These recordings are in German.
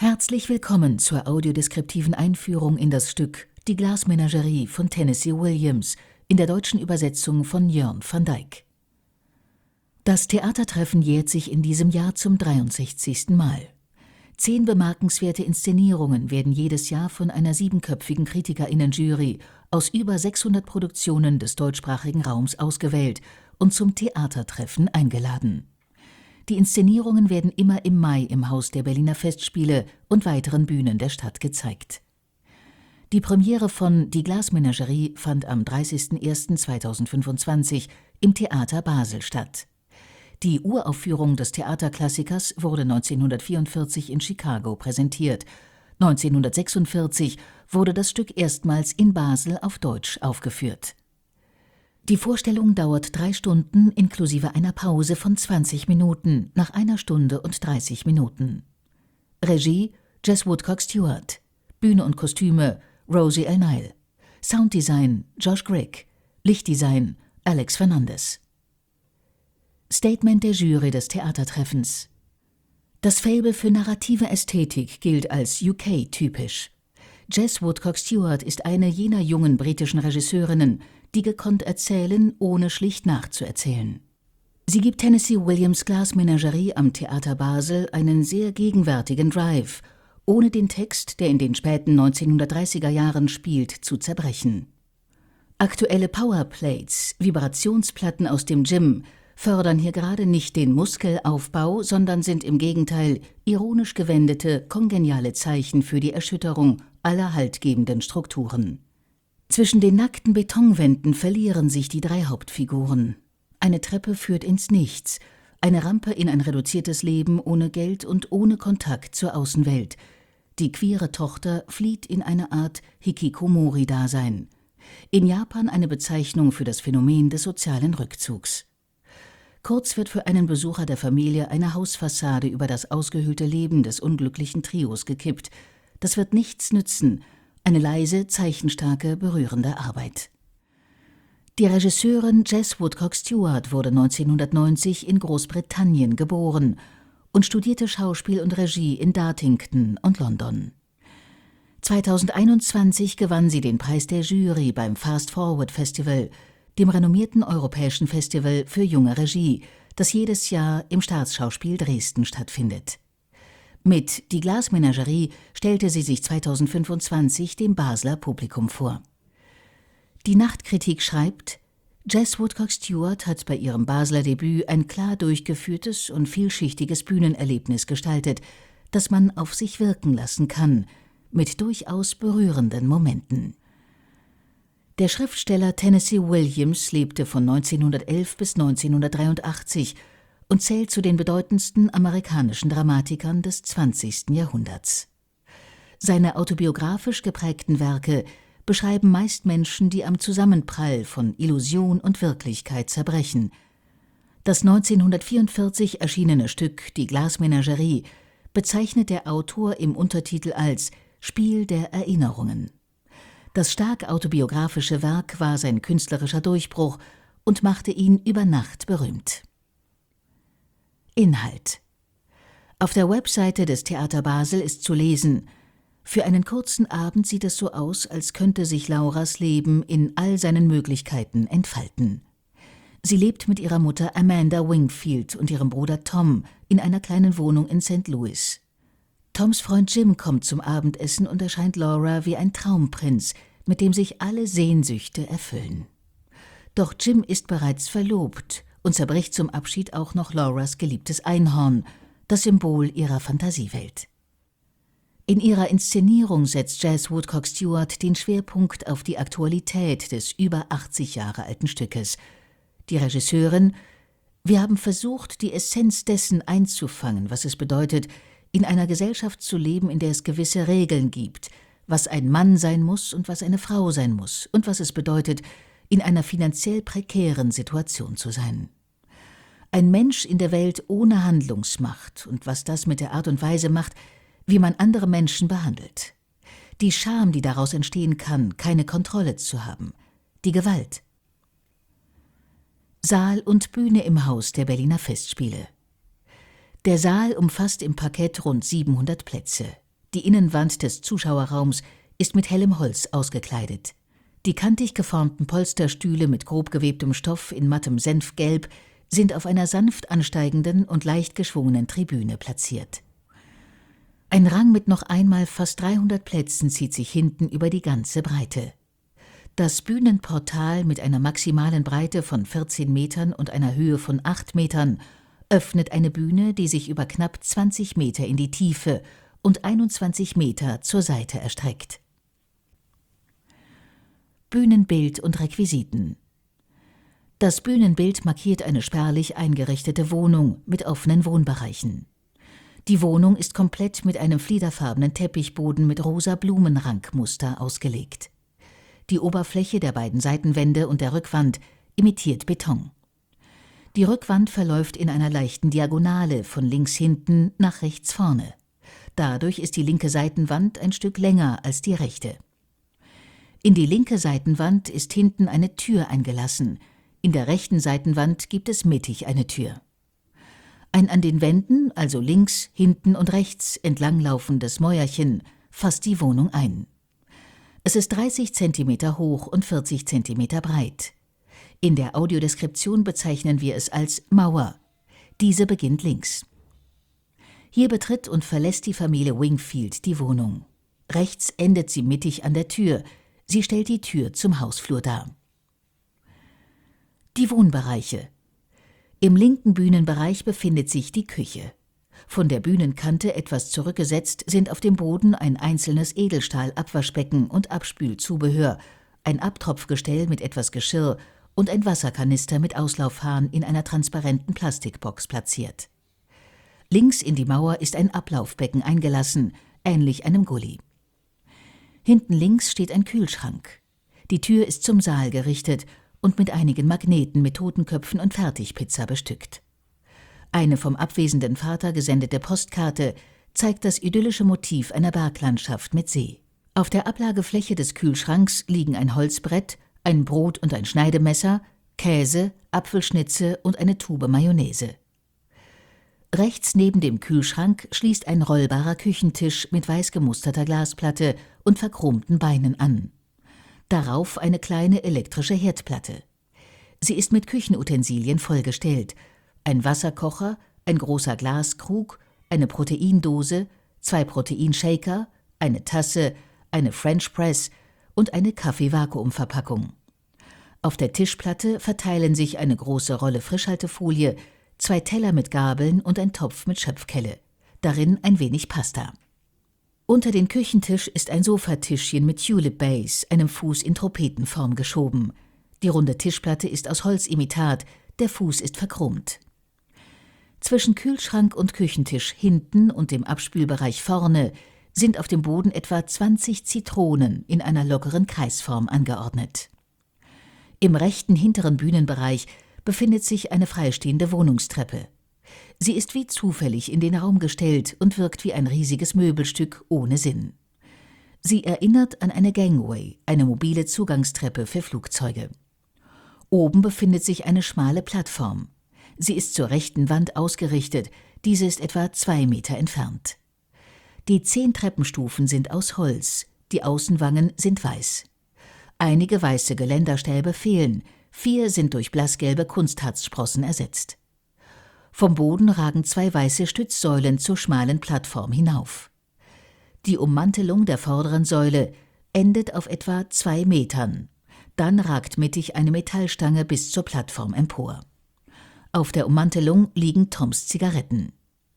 Herzlich willkommen zur audiodeskriptiven Einführung in das Stück Die Glasmenagerie von Tennessee Williams in der deutschen Übersetzung von Jörn van Dijk. Das Theatertreffen jährt sich in diesem Jahr zum 63. Mal. 10 bemerkenswerte Inszenierungen werden jedes Jahr von einer 7-köpfigen KritikerInnen-Jury aus über 600 Produktionen des deutschsprachigen Raums ausgewählt und zum Theatertreffen eingeladen. Die Inszenierungen werden immer im Mai im Haus der Berliner Festspiele und weiteren Bühnen der Stadt gezeigt. Die Premiere von Die Glasmenagerie fand am 30.01.2025 im Theater Basel statt. Die Uraufführung des Theaterklassikers wurde 1944 in Chicago präsentiert. 1946 wurde das Stück erstmals in Basel auf Deutsch aufgeführt. Die Vorstellung dauert 3 Stunden inklusive einer Pause von 20 Minuten nach 1 Stunde und 30 Minuten. Regie Jess Woodcock-Stewart, Bühne und Kostüme Rosie L. Nile, Sounddesign Josh Grigg, Lichtdesign Alex Fernandez. Statement der Jury des Theatertreffens: Das Faible für narrative Ästhetik gilt als UK-typisch. Jess Woodcock-Stewart ist eine jener jungen britischen Regisseurinnen, die gekonnt erzählen, ohne schlicht nachzuerzählen. Sie gibt Tennessee Williams' Glasmenagerie am Theater Basel einen sehr gegenwärtigen Drive, ohne den Text, der in den späten 1930er Jahren spielt, zu zerbrechen. Aktuelle Powerplates, Vibrationsplatten aus dem Gym, fördern hier gerade nicht den Muskelaufbau, sondern sind im Gegenteil ironisch gewendete, kongeniale Zeichen für die Erschütterung aller haltgebenden Strukturen. Zwischen den nackten Betonwänden verlieren sich die 3 Hauptfiguren. Eine Treppe führt ins Nichts, eine Rampe in ein reduziertes Leben ohne Geld und ohne Kontakt zur Außenwelt. Die queere Tochter flieht in eine Art Hikikomori-Dasein. In Japan eine Bezeichnung für das Phänomen des sozialen Rückzugs. Kurz wird für einen Besucher der Familie eine Hausfassade über das ausgehöhlte Leben des unglücklichen Trios gekippt. Das wird nichts nützen. Eine leise, zeichenstarke, berührende Arbeit. Die Regisseurin Jess Woodcock-Stewart wurde 1990 in Großbritannien geboren und studierte Schauspiel und Regie in Dartington und London. 2021 gewann sie den Preis der Jury beim Fast Forward Festival, dem renommierten europäischen Festival für junge Regie, das jedes Jahr im Staatsschauspiel Dresden stattfindet. Mit Die Glasmenagerie stellte sie sich 2025 dem Basler Publikum vor. Die Nachtkritik schreibt: Jess Woodcock-Stewart hat bei ihrem Basler Debüt ein klar durchgeführtes und vielschichtiges Bühnenerlebnis gestaltet, das man auf sich wirken lassen kann, mit durchaus berührenden Momenten. Der Schriftsteller Tennessee Williams lebte von 1911 bis 1983 und zählt zu den bedeutendsten amerikanischen Dramatikern des 20. Jahrhunderts. Seine autobiografisch geprägten Werke beschreiben meist Menschen, die am Zusammenprall von Illusion und Wirklichkeit zerbrechen. Das 1944 erschienene Stück Die Glasmenagerie bezeichnet der Autor im Untertitel als »Spiel der Erinnerungen«. Das stark autobiografische Werk war sein künstlerischer Durchbruch und machte ihn über Nacht berühmt. Inhalt: Auf der Webseite des Theater Basel ist zu lesen: Für einen kurzen Abend sieht es so aus, als könnte sich Lauras Leben in all seinen Möglichkeiten entfalten. Sie lebt mit ihrer Mutter Amanda Wingfield und ihrem Bruder Tom in einer kleinen Wohnung in St. Louis. Toms Freund Jim kommt zum Abendessen und erscheint Laura wie ein Traumprinz, mit dem sich alle Sehnsüchte erfüllen. Doch Jim ist bereits verlobt und zerbricht zum Abschied auch noch Lauras geliebtes Einhorn, das Symbol ihrer Fantasiewelt. In ihrer Inszenierung setzt Jess Woodcock-Stewart den Schwerpunkt auf die Aktualität des über 80 Jahre alten Stückes. Die Regisseurin: Wir haben versucht, die Essenz dessen einzufangen, was es bedeutet, in einer Gesellschaft zu leben, in der es gewisse Regeln gibt, was ein Mann sein muss und was eine Frau sein muss und was es bedeutet, in einer finanziell prekären Situation zu sein. Ein Mensch in der Welt ohne Handlungsmacht und was das mit der Art und Weise macht, wie man andere Menschen behandelt. Die Scham, die daraus entstehen kann, keine Kontrolle zu haben. Die Gewalt. Saal und Bühne im Haus der Berliner Festspiele. Der Saal umfasst im Parkett rund 700 Plätze. Die Innenwand des Zuschauerraums ist mit hellem Holz ausgekleidet. Die kantig geformten Polsterstühle mit grob gewebtem Stoff in mattem Senfgelb sind auf einer sanft ansteigenden und leicht geschwungenen Tribüne platziert. Ein Rang mit noch einmal fast 300 Plätzen zieht sich hinten über die ganze Breite. Das Bühnenportal mit einer maximalen Breite von 14 Metern und einer Höhe von 8 Metern öffnet eine Bühne, die sich über knapp 20 Meter in die Tiefe und 21 Meter zur Seite erstreckt. Bühnenbild und Requisiten. Das Bühnenbild markiert eine spärlich eingerichtete Wohnung mit offenen Wohnbereichen. Die Wohnung ist komplett mit einem fliederfarbenen Teppichboden mit rosa Blumenrankmuster ausgelegt. Die Oberfläche der beiden Seitenwände und der Rückwand imitiert Beton. Die Rückwand verläuft in einer leichten Diagonale von links hinten nach rechts vorne. Dadurch ist die linke Seitenwand ein Stück länger als die rechte. In die linke Seitenwand ist hinten eine Tür eingelassen. In der rechten Seitenwand gibt es mittig eine Tür. Ein an den Wänden, also links, hinten und rechts entlanglaufendes Mäuerchen, fasst die Wohnung ein. Es ist 30 cm hoch und 40 cm breit. In der Audiodeskription bezeichnen wir es als Mauer. Diese beginnt links. Hier betritt und verlässt die Familie Wingfield die Wohnung. Rechts endet sie mittig an der Tür. Sie stellt die Tür zum Hausflur dar. Die Wohnbereiche. Im linken Bühnenbereich befindet sich die Küche. Von der Bühnenkante etwas zurückgesetzt sind auf dem Boden ein einzelnes Edelstahl-Abwaschbecken und Abspülzubehör, ein Abtropfgestell mit etwas Geschirr und ein Wasserkanister mit Auslaufhahn in einer transparenten Plastikbox platziert. Links in die Mauer ist ein Ablaufbecken eingelassen, ähnlich einem Gully. Hinten links steht ein Kühlschrank. Die Tür ist zum Saal gerichtet und mit einigen Magneten mit Totenköpfen und Fertigpizza bestückt. Eine vom abwesenden Vater gesendete Postkarte zeigt das idyllische Motiv einer Berglandschaft mit See. Auf der Ablagefläche des Kühlschranks liegen ein Holzbrett, ein Brot- und ein Schneidemesser, Käse, Apfelschnitze und eine Tube Mayonnaise. Rechts neben dem Kühlschrank schließt ein rollbarer Küchentisch mit weiß gemusterter Glasplatte und verchromten Beinen an. Darauf eine kleine elektrische Herdplatte. Sie ist mit Küchenutensilien vollgestellt. Ein Wasserkocher, ein großer Glaskrug, eine Proteindose, 2 Proteinshaker, eine Tasse, eine French Press und eine Kaffeevakuumverpackung. Auf der Tischplatte verteilen sich eine große Rolle Frischhaltefolie, 2 Teller mit Gabeln und ein Topf mit Schöpfkelle. Darin ein wenig Pasta. Unter den Küchentisch ist ein Sofatischchen mit Tulip Base, einem Fuß in Tropetenform, geschoben. Die runde Tischplatte ist aus Holzimitat, der Fuß ist verchromt. Zwischen Kühlschrank und Küchentisch hinten und dem Abspülbereich vorne sind auf dem Boden etwa 20 Zitronen in einer lockeren Kreisform angeordnet. Im rechten hinteren Bühnenbereich befindet sich eine freistehende Wohnungstreppe. Sie ist wie zufällig in den Raum gestellt und wirkt wie ein riesiges Möbelstück ohne Sinn. Sie erinnert an eine Gangway, eine mobile Zugangstreppe für Flugzeuge. Oben befindet sich eine schmale Plattform. Sie ist zur rechten Wand ausgerichtet, diese ist etwa 2 Meter entfernt. Die 10 Treppenstufen sind aus Holz, die Außenwangen sind weiß. Einige weiße Geländerstäbe fehlen, 4 sind durch blassgelbe Kunstharzsprossen ersetzt. Vom Boden ragen 2 weiße Stützsäulen zur schmalen Plattform hinauf. Die Ummantelung der vorderen Säule endet auf etwa 2 Metern. Dann ragt mittig eine Metallstange bis zur Plattform empor. Auf der Ummantelung liegen Toms Zigaretten.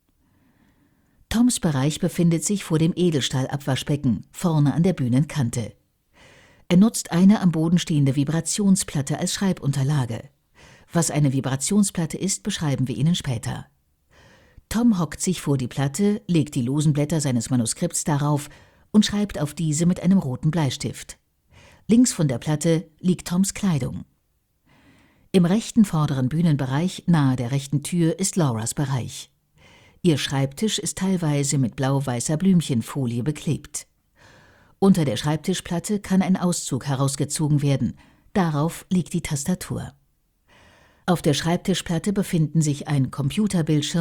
Toms Bereich befindet sich vor dem Edelstahlabwaschbecken, vorne an der Bühnenkante. Er nutzt eine am Boden stehende Vibrationsplatte als Schreibunterlage. Was eine Vibrationsplatte ist, beschreiben wir Ihnen später. Tom hockt sich vor die Platte, legt die losen Blätter seines Manuskripts darauf und schreibt auf diese mit einem roten Bleistift. Links von der Platte liegt Toms Kleidung. Im rechten vorderen Bühnenbereich, nahe der rechten Tür, ist Lauras Bereich. Ihr Schreibtisch ist teilweise mit blau-weißer Blümchenfolie beklebt. Unter der Schreibtischplatte kann ein Auszug herausgezogen werden. Darauf liegt die Tastatur. Auf der Schreibtischplatte befinden sich ein Computerbildschirm,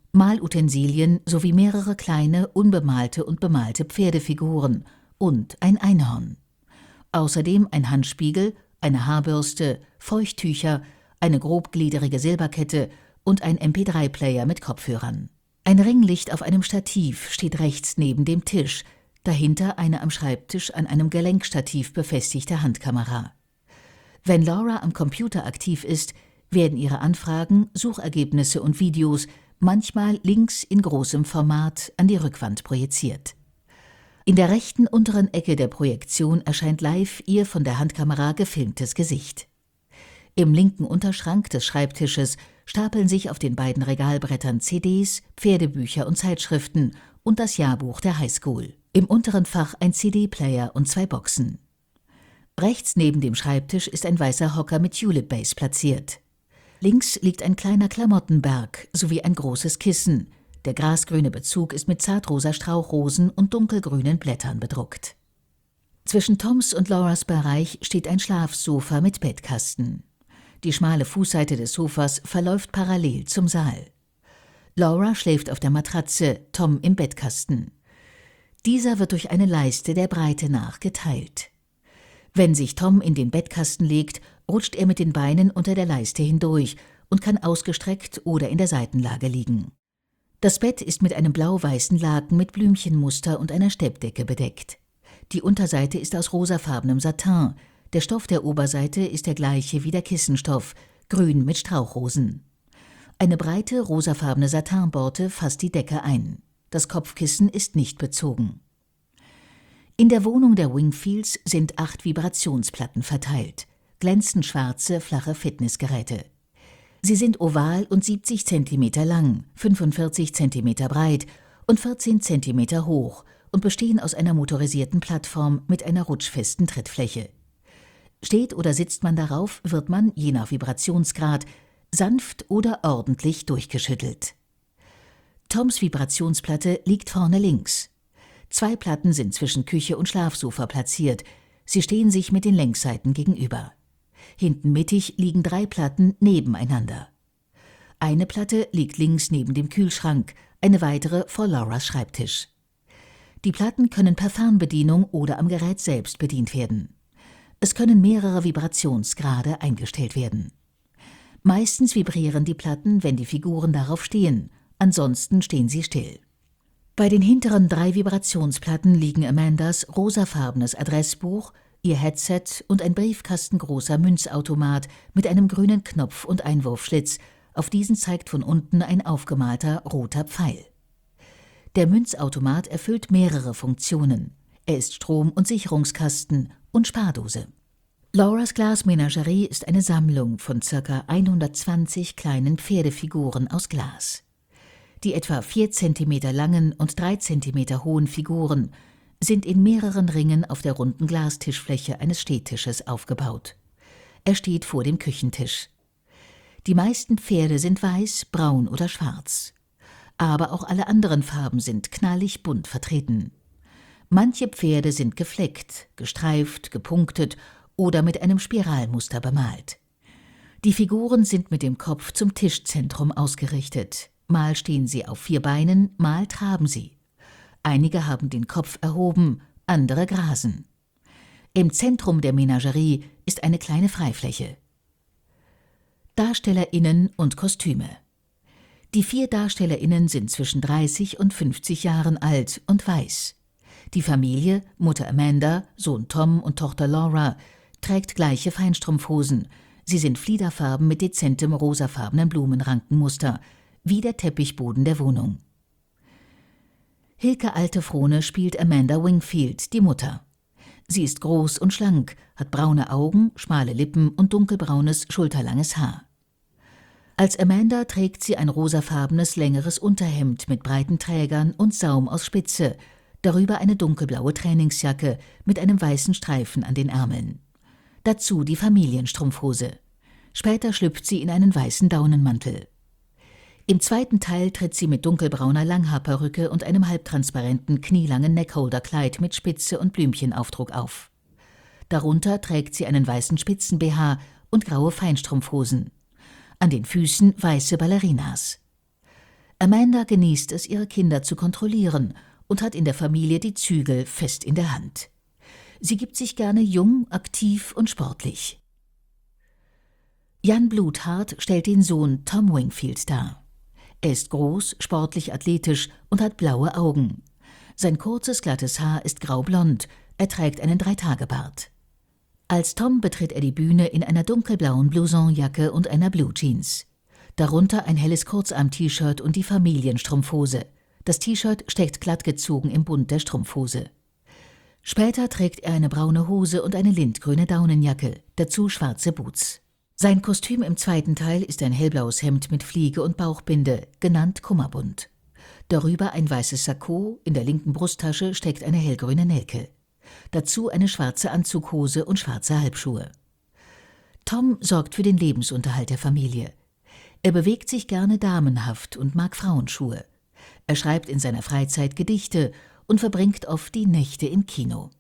Malutensilien sowie mehrere kleine, unbemalte und bemalte Pferdefiguren und ein Einhorn. Außerdem ein Handspiegel, eine Haarbürste, Feuchttücher, eine grobgliederige Silberkette und ein MP3-Player mit Kopfhörern. Ein Ringlicht auf einem Stativ steht rechts neben dem Tisch, dahinter eine am Schreibtisch an einem Gelenkstativ befestigte Handkamera. Wenn Laura am Computer aktiv ist, werden ihre Anfragen, Suchergebnisse und Videos manchmal links in großem Format an die Rückwand projiziert. In der rechten unteren Ecke der Projektion erscheint live ihr von der Handkamera gefilmtes Gesicht. Im linken Unterschrank des Schreibtisches stapeln sich auf den beiden Regalbrettern CDs, Pferdebücher und Zeitschriften und das Jahrbuch der Highschool. Im unteren Fach ein CD-Player und 2 Boxen. Rechts neben dem Schreibtisch ist ein weißer Hocker mit Tulip Base platziert. Links liegt ein kleiner Klamottenberg sowie ein großes Kissen. Der grasgrüne Bezug ist mit zartrosa Strauchrosen und dunkelgrünen Blättern bedruckt. Zwischen Toms und Lauras Bereich steht ein Schlafsofa mit Bettkasten. Die schmale Fußseite des Sofas verläuft parallel zum Saal. Laura schläft auf der Matratze, Tom im Bettkasten. Dieser wird durch eine Leiste der Breite nach geteilt. Wenn sich Tom in den Bettkasten legt, rutscht er mit den Beinen unter der Leiste hindurch und kann ausgestreckt oder in der Seitenlage liegen. Das Bett ist mit einem blau-weißen Laken mit Blümchenmuster und einer Steppdecke bedeckt. Die Unterseite ist aus rosafarbenem Satin. Der Stoff der Oberseite ist der gleiche wie der Kissenstoff, grün mit Strauchrosen. Eine breite, rosafarbene Satinborte fasst die Decke ein. Das Kopfkissen ist nicht bezogen. In der Wohnung der Wingfields sind 8 Vibrationsplatten verteilt. Glänzend schwarze, flache Fitnessgeräte. Sie sind oval und 70 cm lang, 45 cm breit und 14 cm hoch und bestehen aus einer motorisierten Plattform mit einer rutschfesten Trittfläche. Steht oder sitzt man darauf, wird man, je nach Vibrationsgrad, sanft oder ordentlich durchgeschüttelt. Toms Vibrationsplatte liegt vorne links. 2 Platten sind zwischen Küche und Schlafsofa platziert. Sie stehen sich mit den Längsseiten gegenüber. Hinten mittig liegen 3 Platten nebeneinander. Eine Platte liegt links neben dem Kühlschrank, eine weitere vor Lauras Schreibtisch. Die Platten können per Fernbedienung oder am Gerät selbst bedient werden. Es können mehrere Vibrationsgrade eingestellt werden. Meistens vibrieren die Platten, wenn die Figuren darauf stehen, ansonsten stehen sie still. Bei den hinteren 3 Vibrationsplatten liegen Amandas rosafarbenes Adressbuch, ihr Headset und ein briefkastengroßer Münzautomat mit einem grünen Knopf und Einwurfschlitz. Auf diesen zeigt von unten ein aufgemalter roter Pfeil. Der Münzautomat erfüllt mehrere Funktionen. Er ist Strom- und Sicherungskasten und Spardose. Lauras Glasmenagerie ist eine Sammlung von ca. 120 kleinen Pferdefiguren aus Glas. Die etwa 4 cm langen und 3 cm hohen Figuren sind in mehreren Ringen auf der runden Glastischfläche eines Stehtisches aufgebaut. Er steht vor dem Küchentisch. Die meisten Pferde sind weiß, braun oder schwarz. Aber auch alle anderen Farben sind knallig bunt vertreten. Manche Pferde sind gefleckt, gestreift, gepunktet oder mit einem Spiralmuster bemalt. Die Figuren sind mit dem Kopf zum Tischzentrum ausgerichtet. Mal stehen sie auf 4 Beinen, mal traben sie. Einige haben den Kopf erhoben, andere grasen. Im Zentrum der Menagerie ist eine kleine Freifläche. DarstellerInnen und Kostüme. Die 4 DarstellerInnen sind zwischen 30 und 50 Jahren alt und weiß. Die Familie, Mutter Amanda, Sohn Tom und Tochter Laura, trägt gleiche Feinstrumpfhosen. Sie sind fliederfarben mit dezentem rosafarbenen Blumenrankenmuster, wie der Teppichboden der Wohnung. Hilke Altefrohne spielt Amanda Wingfield, die Mutter. Sie ist groß und schlank, hat braune Augen, schmale Lippen und dunkelbraunes, schulterlanges Haar. Als Amanda trägt sie ein rosafarbenes, längeres Unterhemd mit breiten Trägern und Saum aus Spitze, darüber eine dunkelblaue Trainingsjacke mit einem weißen Streifen an den Ärmeln. Dazu die Familienstrumpfhose. Später schlüpft sie in einen weißen Daunenmantel. Im zweiten Teil tritt sie mit dunkelbrauner Langhaarperücke und einem halbtransparenten, knielangen Neckholder-Kleid mit Spitze und Blümchenaufdruck auf. Darunter trägt sie einen weißen Spitzen-BH und graue Feinstrumpfhosen. An den Füßen weiße Ballerinas. Amanda genießt es, ihre Kinder zu kontrollieren und hat in der Familie die Zügel fest in der Hand. Sie gibt sich gerne jung, aktiv und sportlich. Jan Bluthart stellt den Sohn Tom Wingfield dar. Er ist groß, sportlich, athletisch und hat blaue Augen. Sein kurzes, glattes Haar ist graublond, er trägt einen 3-Tage-Bart. Als Tom betritt er die Bühne in einer dunkelblauen Blousonjacke und einer Blue Jeans. Darunter ein helles Kurzarm-T-Shirt und die Familienstrumpfhose. Das T-Shirt steckt glatt gezogen im Bund der Strumpfhose. Später trägt er eine braune Hose und eine lindgrüne Daunenjacke, dazu schwarze Boots. Sein Kostüm im zweiten Teil ist ein hellblaues Hemd mit Fliege und Bauchbinde, genannt Kummerbund. Darüber ein weißes Sakko, in der linken Brusttasche steckt eine hellgrüne Nelke. Dazu eine schwarze Anzughose und schwarze Halbschuhe. Tom sorgt für den Lebensunterhalt der Familie. Er bewegt sich gerne damenhaft und mag Frauenschuhe. Er schreibt in seiner Freizeit Gedichte und verbringt oft die Nächte im Kino.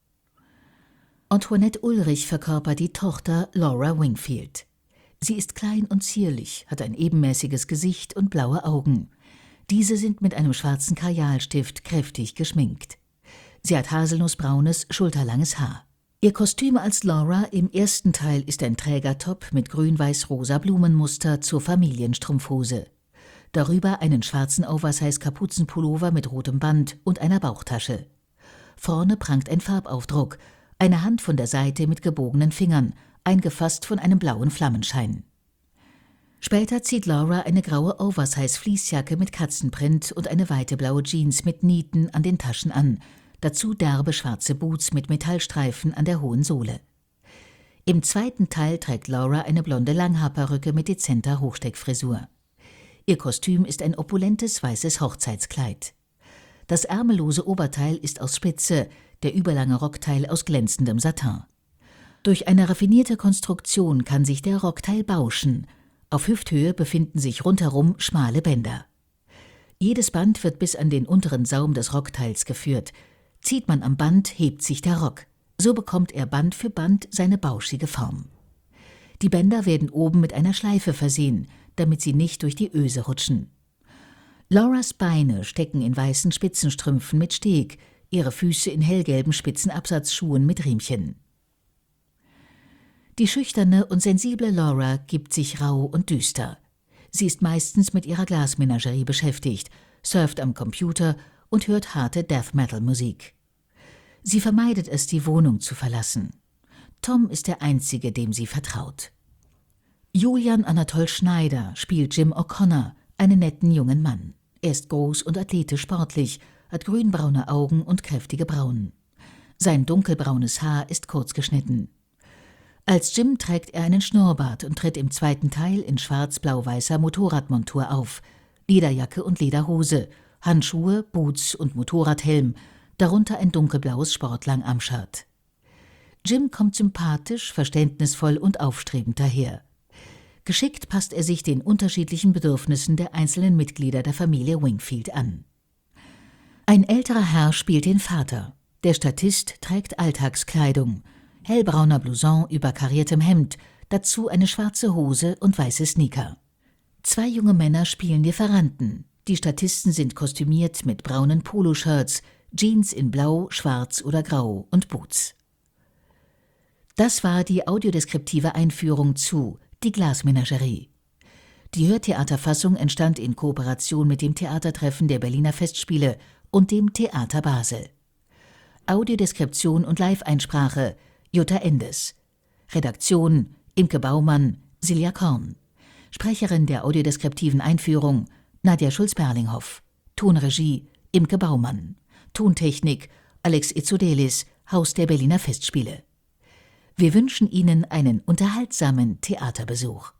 Antoinette Ulrich verkörpert die Tochter Laura Wingfield. Sie ist klein und zierlich, hat ein ebenmäßiges Gesicht und blaue Augen. Diese sind mit einem schwarzen Kajalstift kräftig geschminkt. Sie hat haselnussbraunes, schulterlanges Haar. Ihr Kostüm als Laura im ersten Teil ist ein Trägertop mit grün-weiß-rosa Blumenmuster zur Familienstrumpfhose. Darüber einen schwarzen Oversize-Kapuzenpullover mit rotem Band und einer Bauchtasche. Vorne prangt ein Farbaufdruck, eine Hand von der Seite mit gebogenen Fingern, eingefasst von einem blauen Flammenschein. Später zieht Laura eine graue Oversize-Fleecejacke mit Katzenprint und eine weite blaue Jeans mit Nieten an den Taschen an, dazu derbe schwarze Boots mit Metallstreifen an der hohen Sohle. Im zweiten Teil trägt Laura eine blonde Langhaarperücke mit dezenter Hochsteckfrisur. Ihr Kostüm ist ein opulentes weißes Hochzeitskleid. Das ärmellose Oberteil ist aus Spitze, der überlange Rockteil aus glänzendem Satin. Durch eine raffinierte Konstruktion kann sich der Rockteil bauschen. Auf Hüfthöhe befinden sich rundherum schmale Bänder. Jedes Band wird bis an den unteren Saum des Rockteils geführt. Zieht man am Band, hebt sich der Rock. So bekommt er Band für Band seine bauschige Form. Die Bänder werden oben mit einer Schleife versehen, damit sie nicht durch die Öse rutschen. Lauras Beine stecken in weißen Spitzenstrümpfen mit Steg, ihre Füße in hellgelben Spitzenabsatzschuhen mit Riemchen. Die schüchterne und sensible Laura gibt sich rau und düster. Sie ist meistens mit ihrer Glasmenagerie beschäftigt, surft am Computer und hört harte Death-Metal-Musik. Sie vermeidet es, die Wohnung zu verlassen. Tom ist der Einzige, dem sie vertraut. Julian Anatol Schneider spielt Jim O'Connor, einen netten jungen Mann. Er ist groß und athletisch sportlich, hat grünbraune Augen und kräftige Brauen. Sein dunkelbraunes Haar ist kurz geschnitten. Als Jim trägt er einen Schnurrbart und tritt im zweiten Teil in schwarz-blau-weißer Motorradmontur auf, Lederjacke und Lederhose, Handschuhe, Boots und Motorradhelm, darunter ein dunkelblaues Sportlangarmshirt. Jim kommt sympathisch, verständnisvoll und aufstrebend daher. Geschickt passt er sich den unterschiedlichen Bedürfnissen der einzelnen Mitglieder der Familie Wingfield an. Ein älterer Herr spielt den Vater. Der Statist trägt Alltagskleidung, hellbrauner Blouson über kariertem Hemd, dazu eine schwarze Hose und weiße Sneaker. 2 junge Männer spielen Lieferanten. Die Statisten sind kostümiert mit braunen Poloshirts, Jeans in Blau, Schwarz oder Grau und Boots. Das war die audiodeskriptive Einführung zu Die Glasmenagerie. Die Hörtheaterfassung entstand in Kooperation mit dem Theatertreffen der Berliner Festspiele und dem Theater Basel. Audiodeskription und Live-Einsprache Jutta Endes. Redaktion Imke Baumann, Silja Korn. Sprecherin der audiodeskriptiven Einführung Nadja Schulz-Perlinghoff. Tonregie Imke Baumann. Tontechnik Alex Itzodelis, Haus der Berliner Festspiele. Wir wünschen Ihnen einen unterhaltsamen Theaterbesuch.